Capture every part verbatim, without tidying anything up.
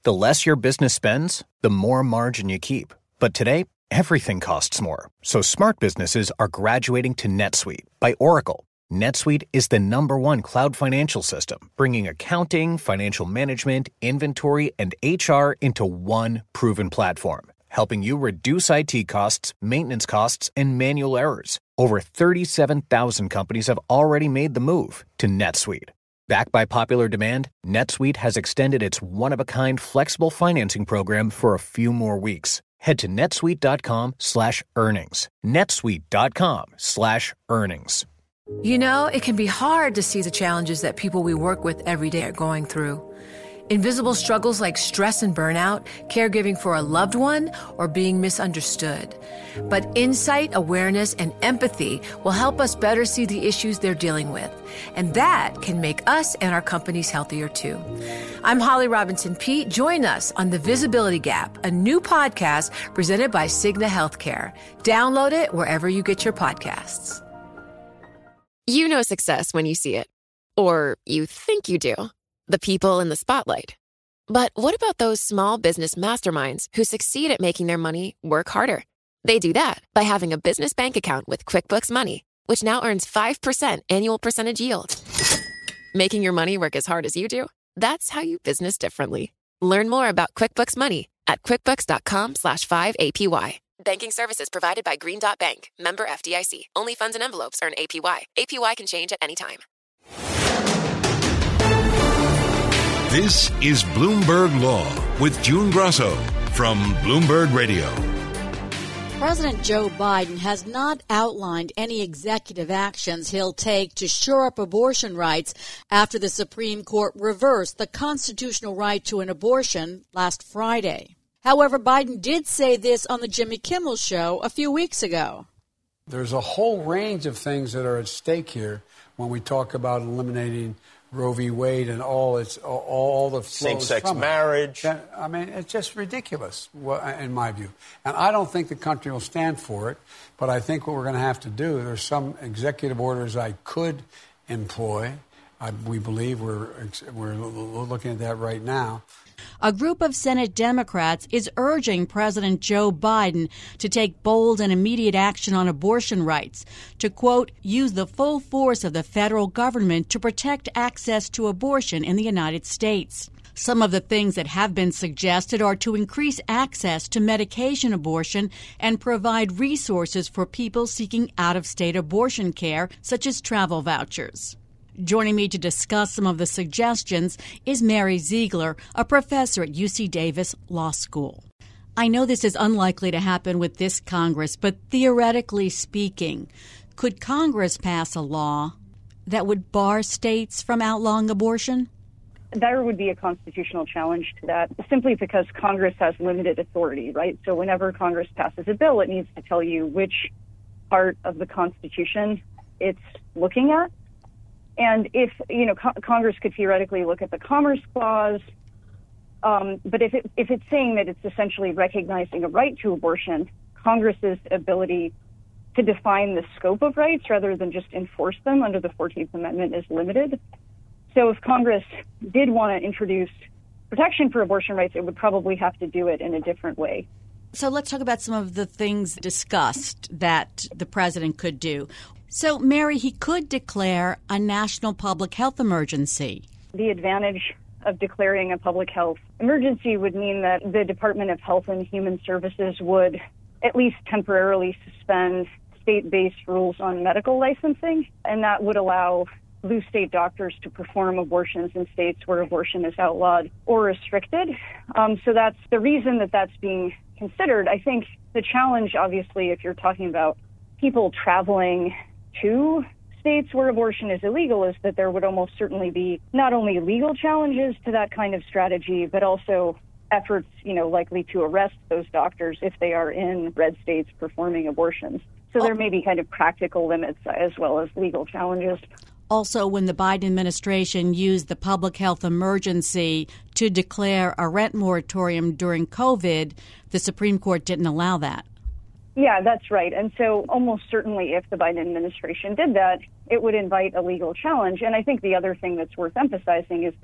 The less your business spends, the more margin you keep. But today, everything costs more. So smart businesses are graduating to NetSuite by Oracle. NetSuite is the number one cloud financial system, bringing accounting, financial management, inventory, and H R into one proven platform, helping you reduce I T costs, maintenance costs, and manual errors. Over thirty-seven thousand companies have already made the move to NetSuite. Backed by popular demand, NetSuite has extended its one-of-a-kind flexible financing program for a few more weeks. Head to netsuite.com slash earnings. netsuite.com slash earnings. You know, it can be hard to see the challenges that people we work with every day are going through. Invisible struggles like stress and burnout, caregiving for a loved one, or being misunderstood. But insight, awareness, and empathy will help us better see the issues they're dealing with. And that can make us and our companies healthier too. I'm Holly Robinson Peete. Join us on The Visibility Gap, a new podcast presented by Cigna Healthcare. Download it wherever you get your podcasts. You know success when you see it. Or you think you do. The people in the spotlight. But what about those small business masterminds who succeed at making their money work harder? They do that by having a business bank account with QuickBooks Money, which now earns five percent annual percentage yield. Making your money work as hard as you do? That's how you business differently. Learn more about QuickBooks Money at quickbooks.com slash 5APY. Banking services provided by Green Dot Bank. Member F D I C. Only funds and envelopes earn A P Y. A P Y can change at any time. This is Bloomberg Law with June Grasso from Bloomberg Radio. President Joe Biden has not outlined any executive actions he'll take to shore up abortion rights after the Supreme Court reversed the constitutional right to an abortion last Friday. However, Biden did say this on the Jimmy Kimmel Show a few weeks ago. There's a whole range of things that are at stake here when we talk about eliminating Roe v. Wade and all its all, all the same-sex marriage. It. I mean, it's just ridiculous, in my view. And I don't think the country will stand for it. But I think what we're going to have to do, there's some executive orders I could employ. I, we believe we're we're looking at that right now. A group of Senate Democrats is urging President Joe Biden to take bold and immediate action on abortion rights, to, quote, use the full force of the federal government to protect access to abortion in the United States. Some of the things that have been suggested are to increase access to medication abortion and provide resources for people seeking out-of-state abortion care, such as travel vouchers. Joining me to discuss some of the suggestions is Mary Ziegler, a professor at U C Davis Law School. I know this is unlikely to happen with this Congress, but theoretically speaking, could Congress pass a law that would bar states from outlawing abortion? There would be a constitutional challenge to that, simply because Congress has limited authority, right? So whenever Congress passes a bill, it needs to tell you which part of the Constitution it's looking at. And if, you know, co- Congress could theoretically look at the Commerce Clause, um, but if it, if it's saying that it's essentially recognizing a right to abortion, Congress's ability to define the scope of rights rather than just enforce them under the fourteenth Amendment is limited. So if Congress did want to introduce protection for abortion rights, it would probably have to do it in a different way. So let's talk about some of the things discussed that the president could do. So, Mary, he could declare a national public health emergency. The advantage of declaring a public health emergency would mean that the Department of Health and Human Services would at least temporarily suspend state-based rules on medical licensing, and that would allow blue state doctors to perform abortions in states where abortion is outlawed or restricted. Um, so that's the reason that that's being considered. I think the challenge, obviously, if you're talking about people traveling to states where abortion is illegal, is that there would almost certainly be not only legal challenges to that kind of strategy, but also efforts, you know, likely to arrest those doctors if they are in red states performing abortions. So there may be kind of practical limits as well as legal challenges. Also, when the Biden administration used the public health emergency to declare a rent moratorium during COVID, the Supreme Court didn't allow that. Yeah, that's right. And so almost certainly if the Biden administration did that, it would invite a legal challenge. And I think the other thing that's worth emphasizing is that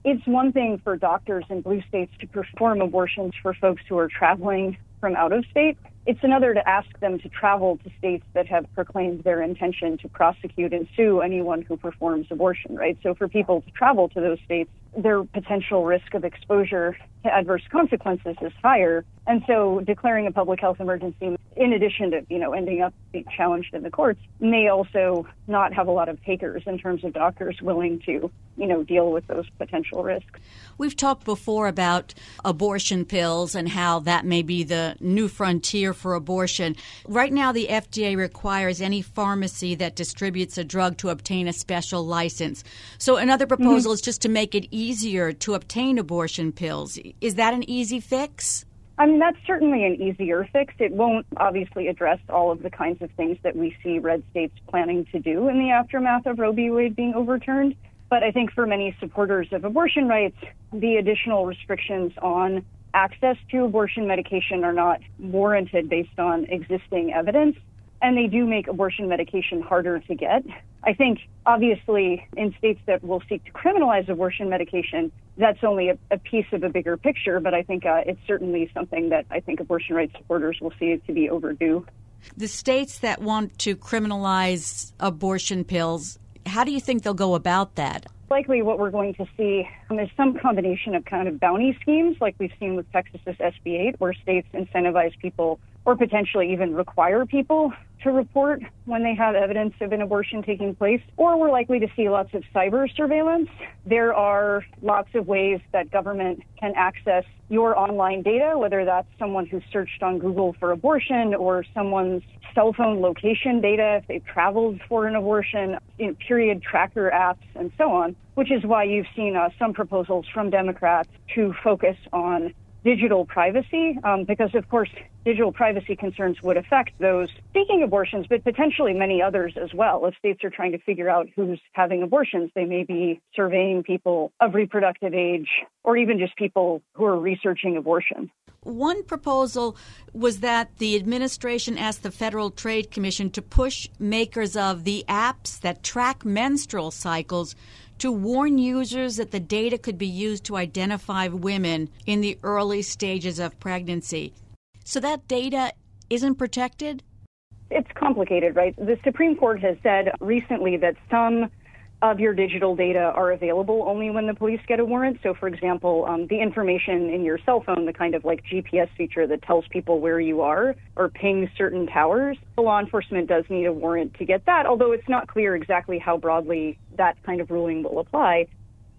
it's one thing for doctors in blue states to perform abortions for folks who are traveling from out of state. It's another to ask them to travel to states that have proclaimed their intention to prosecute and sue anyone who performs abortion, right? So for people to travel to those states, their potential risk of exposure to adverse consequences is higher. And so declaring a public health emergency, in addition to, you know, ending up being challenged in the courts, may also not have a lot of takers in terms of doctors willing to, you know, deal with those potential risks. We've talked before about abortion pills and how that may be the new frontier for abortion. Right now, the F D A requires any pharmacy that distributes a drug to obtain a special license. So another proposal mm-hmm. is just to make it easier to obtain abortion pills. Is that an easy fix? I mean, that's certainly an easier fix. It won't obviously address all of the kinds of things that we see red states planning to do in the aftermath of Roe v. Wade being overturned. But I think for many supporters of abortion rights, the additional restrictions on access to abortion medication are not warranted based on existing evidence, and they do make abortion medication harder to get. I think, obviously, in states that will seek to criminalize abortion medication, that's only a, a piece of a bigger picture, but I think uh, it's certainly something that I think abortion rights supporters will see to be overdue. The states that want to criminalize abortion pills, how do you think they'll go about that? Likely what we're going to see is some combination of kind of bounty schemes like we've seen with Texas's S B eight, where states incentivize people or potentially even require people to report when they have evidence of an abortion taking place. Or we're likely to see lots of cyber surveillance. There are lots of ways that government can access your online data, whether that's someone who searched on Google for abortion or someone's cell phone location data if they've traveled for an abortion, you know, period tracker apps, and so on, which is why you've seen uh, some proposals from Democrats to focus on digital privacy, um, because, of course, digital privacy concerns would affect those seeking abortions, but potentially many others as well. If states are trying to figure out who's having abortions, they may be surveying people of reproductive age or even just people who are researching abortion. One proposal was that the administration asked the Federal Trade Commission to push makers of the apps that track menstrual cycles to warn users that the data could be used to identify women in the early stages of pregnancy. So that data isn't protected? It's complicated, right? The Supreme Court has said recently that some of your digital data are available only when the police get a warrant. So, for example, um, the information in your cell phone, the kind of like G P S feature that tells people where you are or pings certain towers, law enforcement does need a warrant to get that, although it's not clear exactly how broadly that kind of ruling will apply.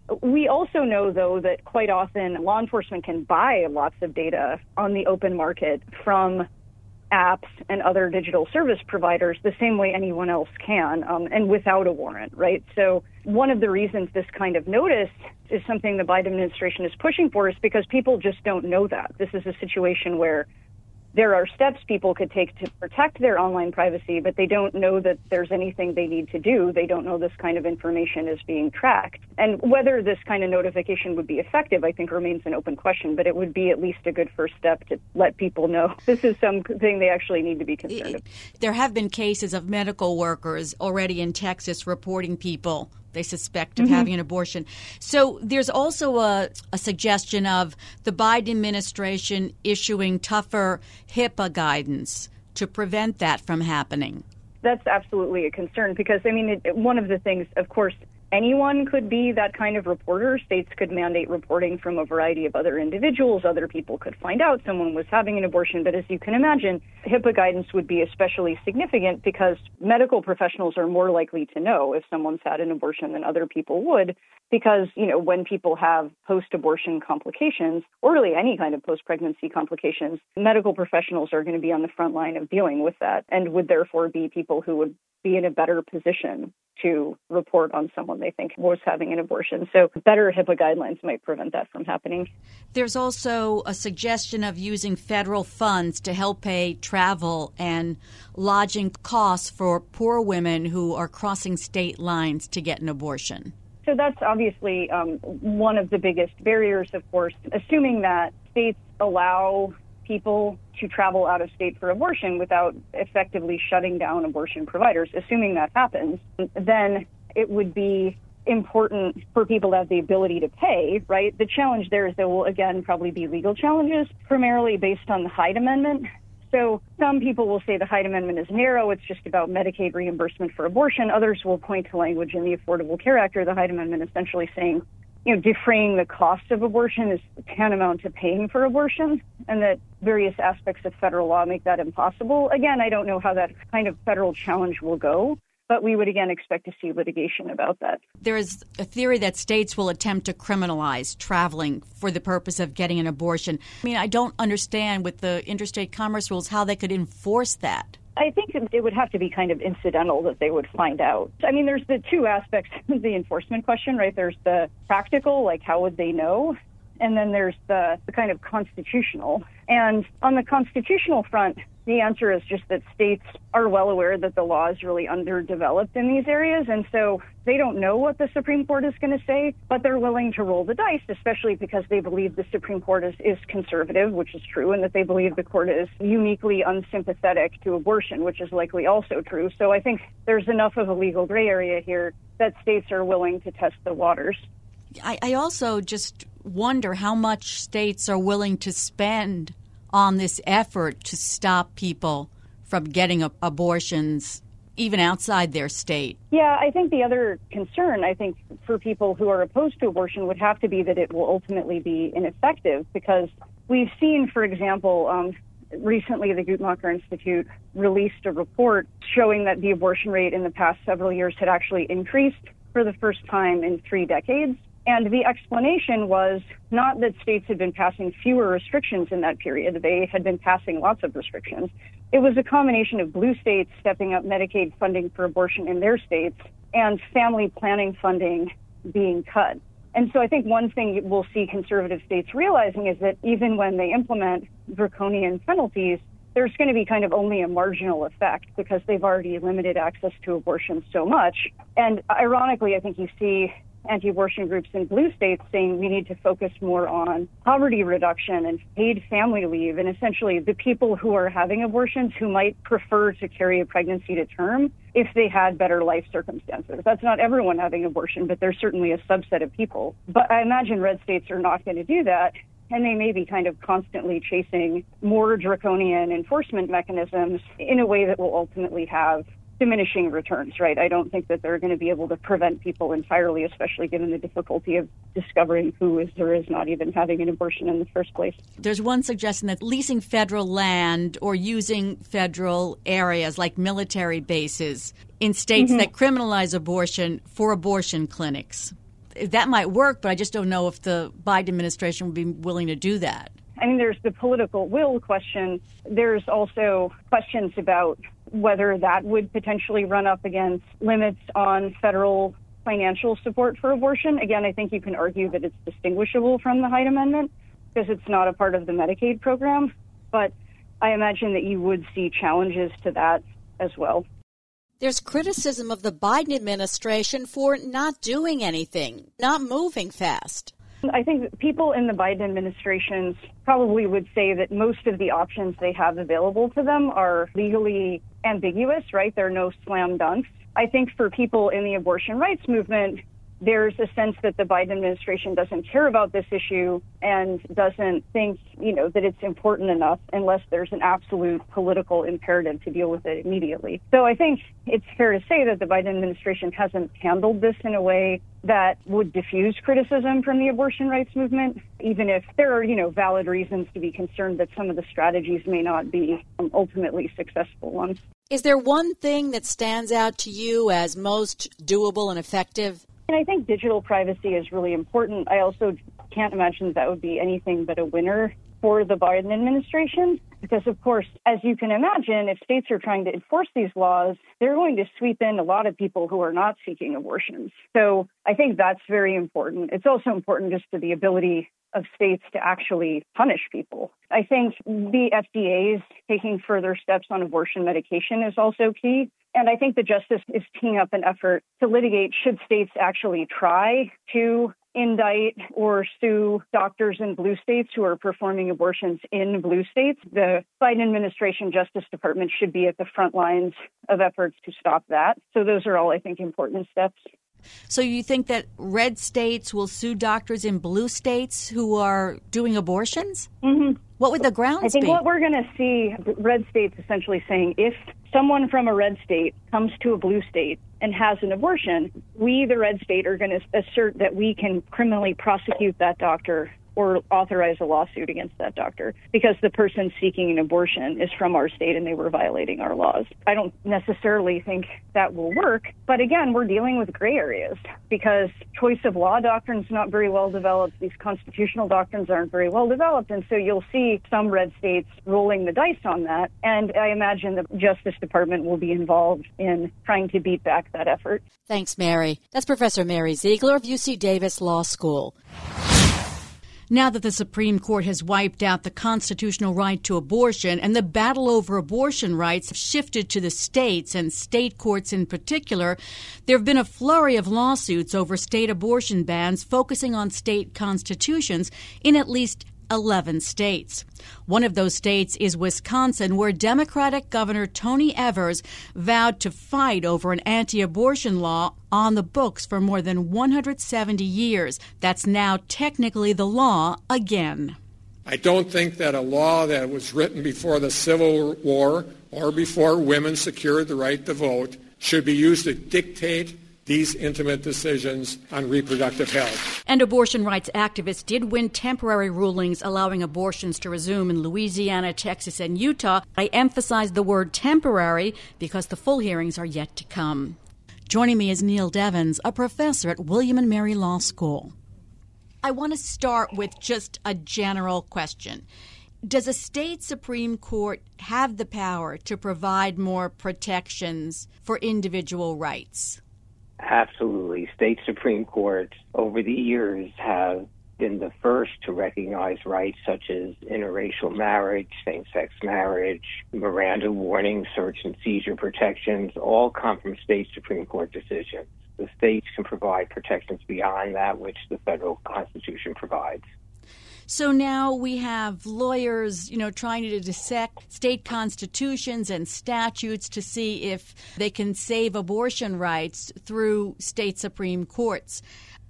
We also know, though, that quite often law enforcement can buy lots of data on the open market from apps and other digital service providers the same way anyone else can, um, and without a warrant, right? So one of the reasons this kind of notice is something the Biden administration is pushing for is because people just don't know that. This is a situation where there are steps people could take to protect their online privacy, but they don't know that there's anything they need to do. They don't know this kind of information is being tracked. And whether this kind of notification would be effective, I think, remains an open question, but it would be at least a good first step to let people know this is something they actually need to be concerned about. There have been cases of medical workers already in Texas reporting people they suspect of mm-hmm. having an abortion. So there's also a, a suggestion of the Biden administration issuing tougher HIPAA guidance to prevent that from happening. That's absolutely a concern because, I mean, it, one of the things, of course, anyone could be that kind of reporter. States could mandate reporting from a variety of other individuals. Other people could find out someone was having an abortion. But as you can imagine, HIPAA guidance would be especially significant because medical professionals are more likely to know if someone's had an abortion than other people would. Because, you know, when people have post-abortion complications, or really any kind of post-pregnancy complications, medical professionals are going to be on the front line of dealing with that and would therefore be people who would be in a better position to report on someone they think was having an abortion. So better HIPAA guidelines might prevent that from happening. There's also a suggestion of using federal funds to help pay travel and lodging costs for poor women who are crossing state lines to get an abortion. So that's obviously um, one of the biggest barriers, of course, assuming that states allow people to travel out of state for abortion without effectively shutting down abortion providers. Assuming that happens, then it would be important for people to have the ability to pay, right? The challenge there is there will, again, probably be legal challenges, primarily based on the Hyde Amendment. So some people will say the Hyde Amendment is narrow. It's just about Medicaid reimbursement for abortion. Others will point to language in the Affordable Care Act or the Hyde Amendment essentially saying, you know, defraying the cost of abortion is tantamount to paying for abortion, and that various aspects of federal law make that impossible. Again, I don't know how that kind of federal challenge will go, but we would, again, expect to see litigation about that. There is a theory that states will attempt to criminalize traveling for the purpose of getting an abortion. I mean, I don't understand with the interstate commerce rules how they could enforce that. I think it would have to be kind of incidental that they would find out. I mean, there's the two aspects of the enforcement question, right? There's the practical, like how would they know? And then there's the, the kind of constitutional. And on the constitutional front, the answer is just that states are well aware that the law is really underdeveloped in these areas. And so they don't know what the Supreme Court is going to say, but they're willing to roll the dice, especially because they believe the Supreme Court is, is conservative, which is true, and that they believe the court is uniquely unsympathetic to abortion, which is likely also true. So I think there's enough of a legal gray area here that states are willing to test the waters. I, I also just wonder how much states are willing to spend on this effort to stop people from getting a- abortions even outside their state. Yeah, I think the other concern, I think, for people who are opposed to abortion would have to be that it will ultimately be ineffective, because we've seen, for example, um, recently the Guttmacher Institute released a report showing that the abortion rate in the past several years had actually increased for the first time in three decades. And the explanation was not that states had been passing fewer restrictions in that period. They had been passing lots of restrictions. It was a combination of blue states stepping up Medicaid funding for abortion in their states and family planning funding being cut. And so I think one thing we'll see conservative states realizing is that even when they implement draconian penalties, there's going to be kind of only a marginal effect because they've already limited access to abortion so much. And ironically, I think you see anti-abortion groups in blue states saying we need to focus more on poverty reduction and paid family leave, and essentially the people who are having abortions who might prefer to carry a pregnancy to term if they had better life circumstances. That's not everyone having abortion, but there's certainly a subset of people. But I imagine red states are not going to do that, and they may be kind of constantly chasing more draconian enforcement mechanisms in a way that will ultimately have diminishing returns, right? I don't think that they're going to be able to prevent people entirely, especially given the difficulty of discovering who is or is not even having an abortion in the first place. There's one suggestion that leasing federal land or using federal areas like military bases in states mm-hmm. that criminalize abortion for abortion clinics. That might work, but I just don't know if the Biden administration would be willing to do that. I mean, there's the political will question. There's also questions about whether that would potentially run up against limits on federal financial support for abortion. Again, I think you can argue that it's distinguishable from the Hyde Amendment because it's not a part of the Medicaid program. But I imagine that you would see challenges to that as well. There's criticism of the Biden administration for not doing anything, not moving fast. I think people in the Biden administration probably would say that most of the options they have available to them are legally ambiguous, right? There are no slam dunks. I think for people in the abortion rights movement, there's a sense that the Biden administration doesn't care about this issue and doesn't think, you know, that it's important enough unless there's an absolute political imperative to deal with it immediately. So I think it's fair to say that the Biden administration hasn't handled this in a way that would diffuse criticism from the abortion rights movement, even if there are, you know, valid reasons to be concerned that some of the strategies may not be um, ultimately successful ones. Is there one thing that stands out to you as most doable and effective? And I think digital privacy is really important. I also can't imagine that would be anything but a winner for the Biden administration, because, of course, as you can imagine, if states are trying to enforce these laws, they're going to sweep in a lot of people who are not seeking abortions. So I think that's very important. It's also important just to the ability of states to actually punish people. I think the F D A's taking further steps on abortion medication is also key. And I think the justice is teeing up an effort to litigate should states actually try to indict or sue doctors in blue states who are performing abortions in blue states. The Biden administration Justice Department should be at the front lines of efforts to stop that. So those are all, I think, important steps. So you think that red states will sue doctors in blue states who are doing abortions? Mm-hmm. What would the grounds be? I think be? what we're going to see, red states essentially saying if someone from a red state comes to a blue state and has an abortion, we, the red state, are going to assert that we can criminally prosecute that doctor or authorize a lawsuit against that doctor because the person seeking an abortion is from our state and they were violating our laws. I don't necessarily think that will work, but again, we're dealing with gray areas because choice of law doctrine is not very well developed. These constitutional doctrines aren't very well developed, and so you'll see some red states rolling the dice on that, and I imagine the Justice Department will be involved in trying to beat back that effort. Thanks, Mary. That's Professor Mary Ziegler of U C Davis Law School. Now that the Supreme Court has wiped out the constitutional right to abortion and the battle over abortion rights have shifted to the states and state courts in particular, there have been a flurry of lawsuits over state abortion bans focusing on state constitutions in at least eleven states. One of those states is Wisconsin, where Democratic Governor Tony Evers vowed to fight over an anti-abortion law on the books for more than one hundred seventy years. That's now technically the law again. I don't think that a law that was written before the Civil War or before women secured the right to vote should be used to dictate these intimate decisions on reproductive health. And abortion rights activists did win temporary rulings allowing abortions to resume in Louisiana, Texas, and Utah. I emphasize the word temporary because the full hearings are yet to come. Joining me is Neil Devens, a professor at William and Mary Law School. I want to start with just a general question. Does a state Supreme Court have the power to provide more protections for individual rights? Absolutely. State Supreme Courts over the years have been the first to recognize rights such as interracial marriage, same-sex marriage, Miranda warnings, search and seizure protections, all come from state Supreme Court decisions. The states can provide protections beyond that which the federal Constitution provides. So now we have lawyers, you know, trying to dissect state constitutions and statutes to see if they can save abortion rights through state Supreme Courts.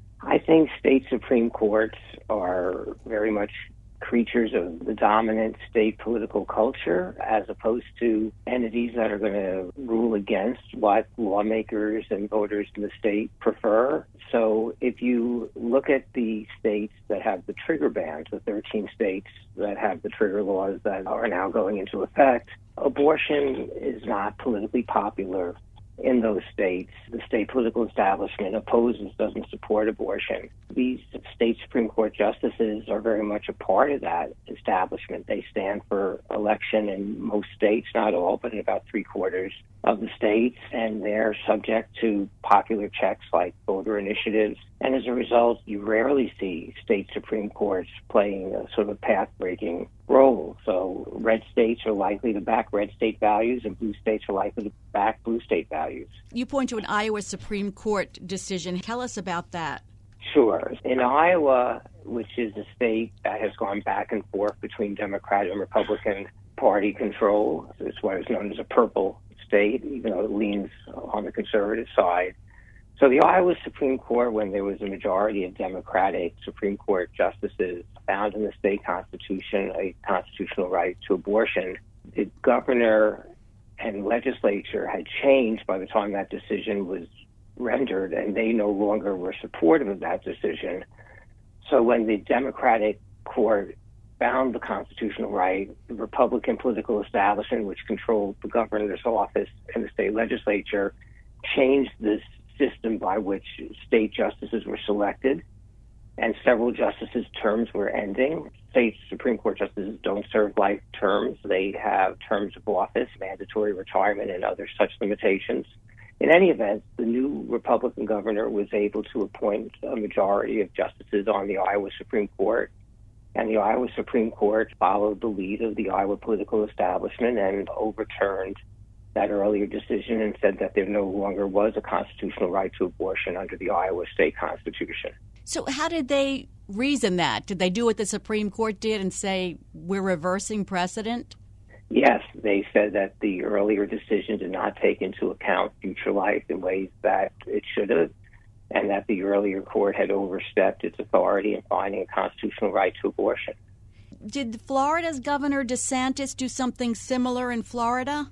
I think state Supreme Courts are very much creatures of the dominant state political culture as opposed to entities that are going to rule against what lawmakers and voters in the state prefer. So if you look at the states that have the trigger bans, the thirteen states that have the trigger laws that are now going into effect, abortion is not politically popular in those states. The state political establishment opposes, doesn't support abortion. These state Supreme Court justices are very much a part of that establishment. They stand for election in most states, not all, but in about three quarters of the states, and they're subject to popular checks like voter initiatives. And as a result, you rarely see state Supreme Courts playing a sort of path-breaking role. So red states are likely to back red state values, and blue states are likely to back blue state values. You point to an Iowa Supreme Court decision. Tell us about that. Sure. In Iowa, which is a state that has gone back and forth between Democratic and Republican party control, it's what is known as a purple state, even though it leans on the conservative side. So the Iowa Supreme Court, when there was a majority of Democratic Supreme Court justices, found in the state constitution a constitutional right to abortion. The governor and legislature had changed by the time that decision was rendered, and they no longer were supportive of that decision. So when the Democratic court found the constitutional right, the Republican political establishment, which controlled the governor's office and the state legislature, changed this system by which state justices were selected, and several justices' terms were ending. State Supreme Court justices don't serve life terms. They have terms of office, mandatory retirement, and other such limitations. In any event, the new Republican governor was able to appoint a majority of justices on the Iowa Supreme Court, and the Iowa Supreme Court followed the lead of the Iowa political establishment and overturned that earlier decision and said that there no longer was a constitutional right to abortion under the Iowa state constitution. So how did they reason that? Did they do what the Supreme Court did and say, we're reversing precedent? Yes, they said that the earlier decision did not take into account future life in ways that it should have. and that the earlier court had overstepped its authority in finding a constitutional right to abortion. Did Florida's Governor DeSantis do something similar in Florida?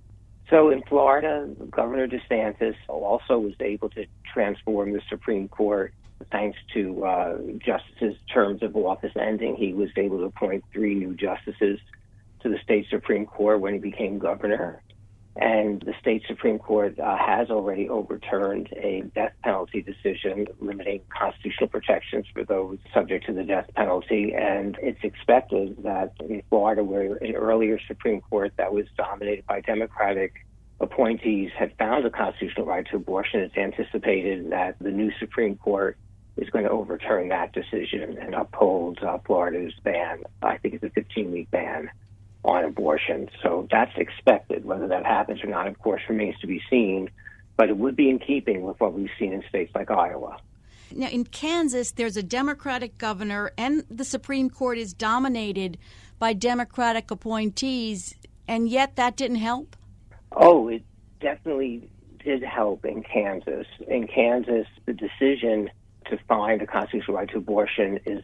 So in Florida, Governor DeSantis also was able to transform the Supreme Court thanks to uh, justices' terms of office ending. He was able to appoint three new justices to the state Supreme Court when he became governor. And the state Supreme Court uh, has already overturned a death penalty decision limiting constitutional protections for those subject to the death penalty. And it's expected that in Florida, where an earlier Supreme Court that was dominated by Democratic appointees had found a constitutional right to abortion, it's anticipated that the new Supreme Court is going to overturn that decision and uphold uh, Florida's ban. I think it's a fifteen-week ban on abortion. So that's expected. Whether that happens or not, of course, remains to be seen, but it would be in keeping with what we've seen in states like Iowa. Now, in Kansas, there's a Democratic governor, and the Supreme Court is dominated by Democratic appointees, and yet that didn't help? Oh, it definitely did help in Kansas. In Kansas, the decision to find a constitutional right to abortion is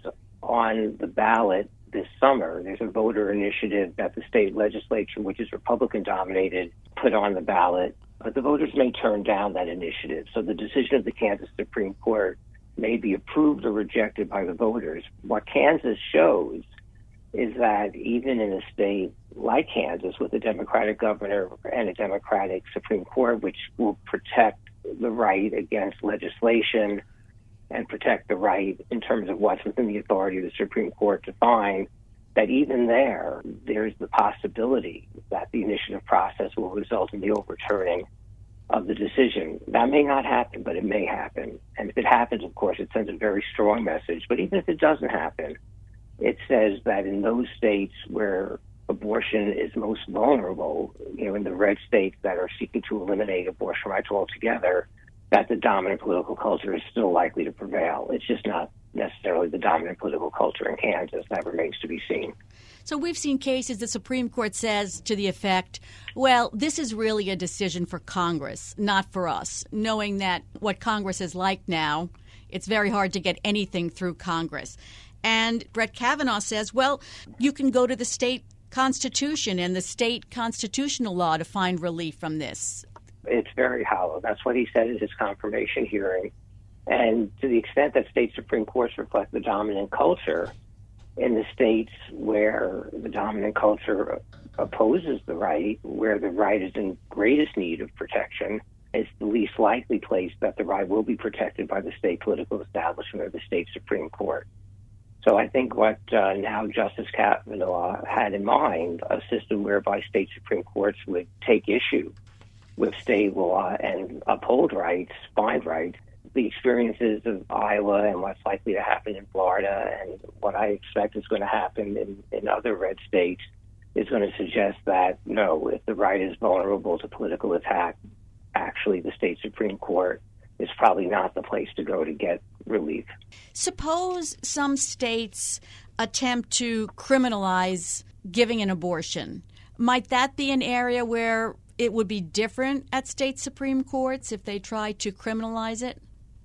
on the ballot this summer. There's a voter initiative that the state legislature, which is Republican-dominated, put on the ballot. But the voters may turn down that initiative. So the decision of the Kansas Supreme Court may be approved or rejected by the voters. What Kansas shows is that even in a state like Kansas with a Democratic governor and a Democratic Supreme Court, which will protect the right against legislation and protect the right in terms of what's within the authority of the Supreme Court to find, that even there, there's the possibility that the initiative process will result in the overturning of the decision. That may not happen, but it may happen. And if it happens, of course, it sends a very strong message. But even if it doesn't happen, it says that in those states where abortion is most vulnerable, you know, in the red states that are seeking to eliminate abortion rights altogether, that the dominant political culture is still likely to prevail. It's just not necessarily the dominant political culture in Kansas. That remains to be seen. So we've seen cases the Supreme Court says to the effect, well, this is really a decision for Congress, not for us, knowing that what Congress is like now, it's very hard to get anything through Congress. And Brett Kavanaugh says, well, you can go to the state constitution and the state constitutional law to find relief from this. It's very hollow. That's what he said in his confirmation hearing. And to the extent that state Supreme Courts reflect the dominant culture in the states where the dominant culture opposes the right, where the right is in greatest need of protection, it's the least likely place that the right will be protected by the state political establishment or the state Supreme Court. So I think what uh, now Justice Kavanaugh had in mind, a system whereby state Supreme Courts would take issue with state law and uphold rights, find rights. The experiences of Iowa and what's likely to happen in Florida and what I expect is going to happen in, in other red states is going to suggest that, no, if the right is vulnerable to political attack, actually the state Supreme Court is probably not the place to go to get relief. Suppose some states attempt to criminalize giving an abortion. Might that be an area where it would be different at state Supreme Courts if they try to criminalize it?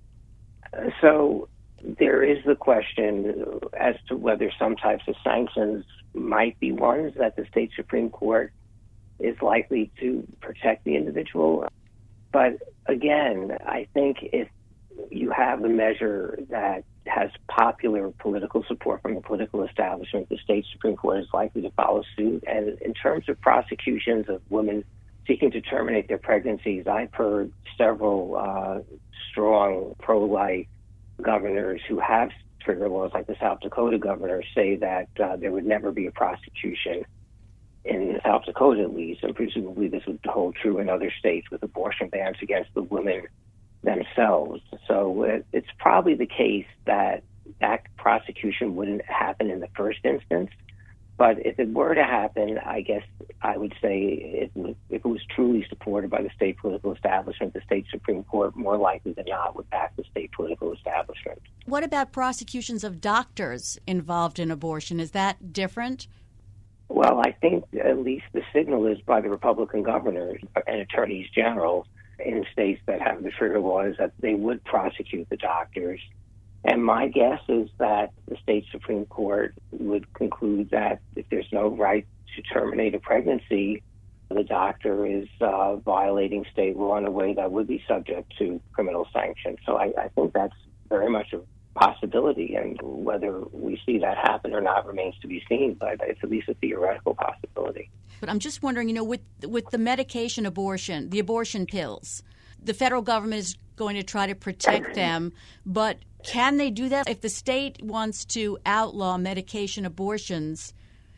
So there is the question as to whether some types of sanctions might be ones that the state Supreme Court is likely to protect the individual. But again, I think if you have a measure that has popular political support from the political establishment, the state Supreme Court is likely to follow suit. And in terms of prosecutions of women seeking to terminate their pregnancies, I've heard several uh, strong pro-life governors who have trigger laws, like the South Dakota governor, say that uh, there would never be a prosecution in South Dakota, at least, and presumably this would hold true in other states with abortion bans against the women themselves. So it, it's probably the case that that prosecution wouldn't happen in the first instance. But if it were to happen, I guess I would say it, if it was truly supported by the state political establishment, the state Supreme Court more likely than not would back the state political establishment. What about prosecutions of doctors involved in abortion? Is that different? Well, I think at least the signal is by the Republican governors and attorneys general in states that have the trigger laws that they would prosecute the doctors. And my guess is that the state Supreme Court would conclude that if there's no right to terminate a pregnancy, the doctor is uh, violating state law in a way that would be subject to criminal sanction. So I, I think that's very much a possibility, and whether we see that happen or not remains to be seen, but it's at least a theoretical possibility. But I'm just wondering, you know, with with the medication abortion, the abortion pills, the federal government is going to try to protect them, but can they do that if the state wants to outlaw medication abortions?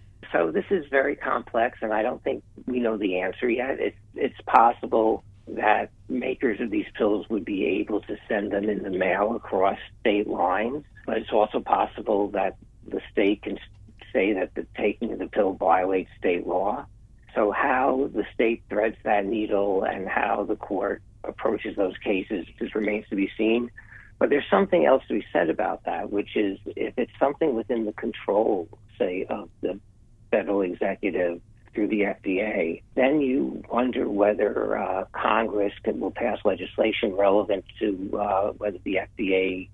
So this is very complex, and I don't think we know the answer yet. It's, it's possible that makers of these pills would be able to send them in the mail across state lines, but it's also possible that the state can say that the taking of the pill violates state law. So how the state threads that needle and how the court approaches those cases just remains to be seen. But there's something else to be said about that, which is if it's something within the control, say, of the federal executive through the F D A, then you wonder whether uh, Congress can, will pass legislation relevant to uh, whether the F D A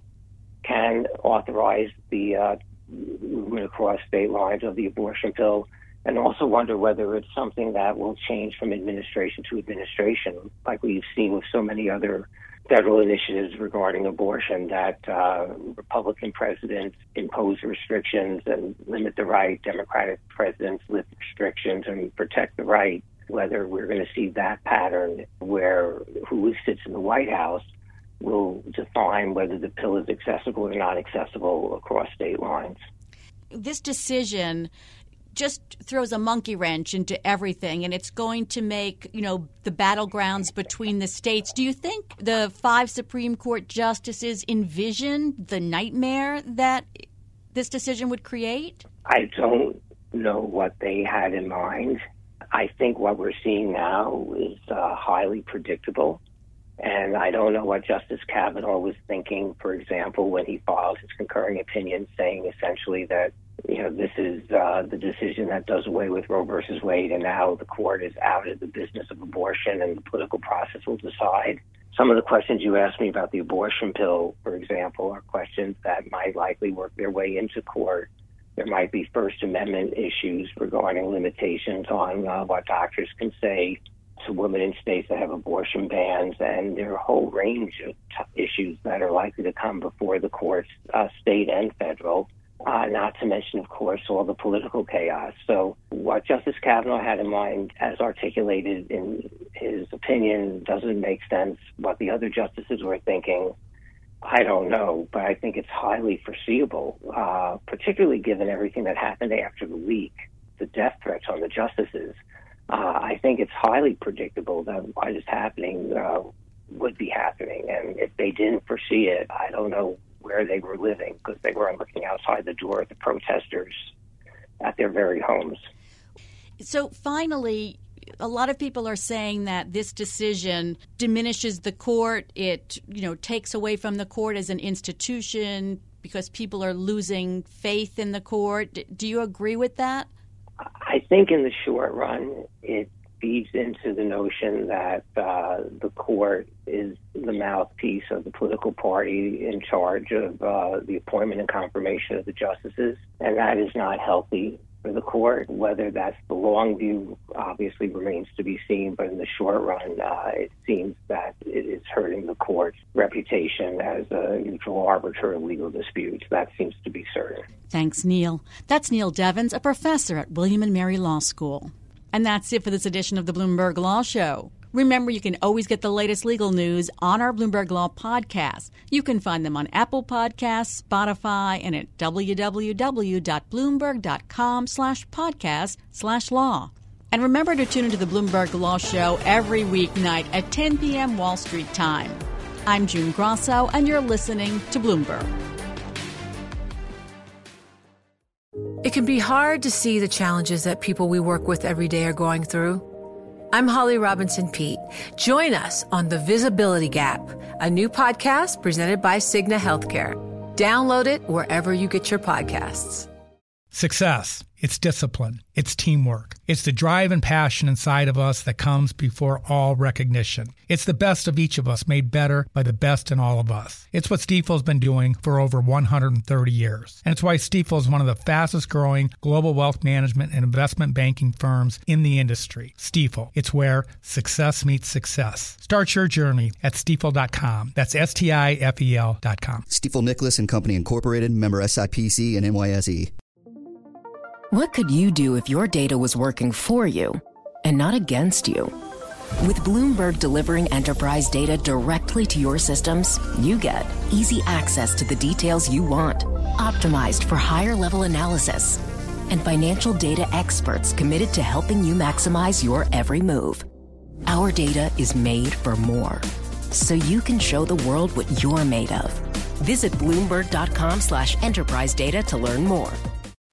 can authorize the uh, movement across state lines of the abortion pill, and also wonder whether it's something that will change from administration to administration, like we've seen with so many other federal initiatives regarding abortion, that uh, Republican presidents impose restrictions and limit the right, Democratic presidents lift restrictions and protect the right. Whether we're going to see that pattern where who sits in the White House will define whether the pill is accessible or not accessible across state lines. This decision just throws a monkey wrench into everything, and it's going to make, you know, the battlegrounds between the states. Do you think the five Supreme Court justices envision the nightmare that this decision would create? I don't know what they had in mind. I think what we're seeing now is uh, highly predictable, and I don't know what Justice Kavanaugh was thinking, for example, when he filed his concurring opinion saying essentially that, you know, this is uh, the decision that does away with Roe versus Wade, and now the court is out of the business of abortion and the political process will decide. Some of the questions you asked me about the abortion pill, for example, are questions that might likely work their way into court. There might be First Amendment issues regarding limitations on uh, what doctors can say to women in states that have abortion bans, and there are a whole range of t- issues that are likely to come before the courts, uh, state and federal. Uh, not to mention, of course, all the political chaos. So what Justice Kavanaugh had in mind, as articulated in his opinion, doesn't make sense. What the other justices were thinking, I don't know, but I think it's highly foreseeable, uh, particularly given everything that happened after the leak, the death threats on the justices. Uh, I think it's highly predictable that what is happening uh, would be happening. And if they didn't foresee it, I don't know where they were living, because they were looking outside the door at the protesters at their very homes. So finally, a lot of people are saying that this decision diminishes the court. It, you know, takes away from the court as an institution because people are losing faith in the court. Do you agree with that? I think in the short run, it feeds into the notion that uh, the court is the mouthpiece of the political party in charge of uh, the appointment and confirmation of the justices, and that is not healthy for the court. Whether that's the long view obviously remains to be seen, but in the short run, uh, it seems that it is hurting the court's reputation as a neutral arbiter of legal disputes. That seems to be certain. Thanks, Neil. That's Neil Devins, a professor at William and Mary Law School. And that's it for this edition of the Bloomberg Law Show. Remember, you can always get the latest legal news on our Bloomberg Law podcast. You can find them on Apple Podcasts, Spotify, and at www.bloomberg.com slash podcast slash law. And remember to tune into the Bloomberg Law Show every weeknight at ten p.m. Wall Street time. I'm June Grosso, and you're listening to Bloomberg. It can be hard to see the challenges that people we work with every day are going through. I'm Holly Robinson Peete. Join us on The Visibility Gap, a new podcast presented by Cigna Healthcare. Download it wherever you get your podcasts. Success. It's discipline. It's teamwork. It's the drive and passion inside of us that comes before all recognition. It's the best of each of us made better by the best in all of us. It's what Stifel's been doing for over one hundred thirty years. And it's why Stifel is one of the fastest growing global wealth management and investment banking firms in the industry. Stifel. It's where success meets success. Start your journey at stifel dot com. That's S T I F E L dot com. Stifel Nicholas and Company Incorporated, member S I P C and N Y S E. What could you do if your data was working for you and not against you? With Bloomberg delivering enterprise data directly to your systems, you get easy access to the details you want, optimized for higher level analysis, and financial data experts committed to helping you maximize your every move. Our data is made for more, so you can show the world what you're made of. Visit Bloomberg dot com slash enterprise data to learn more.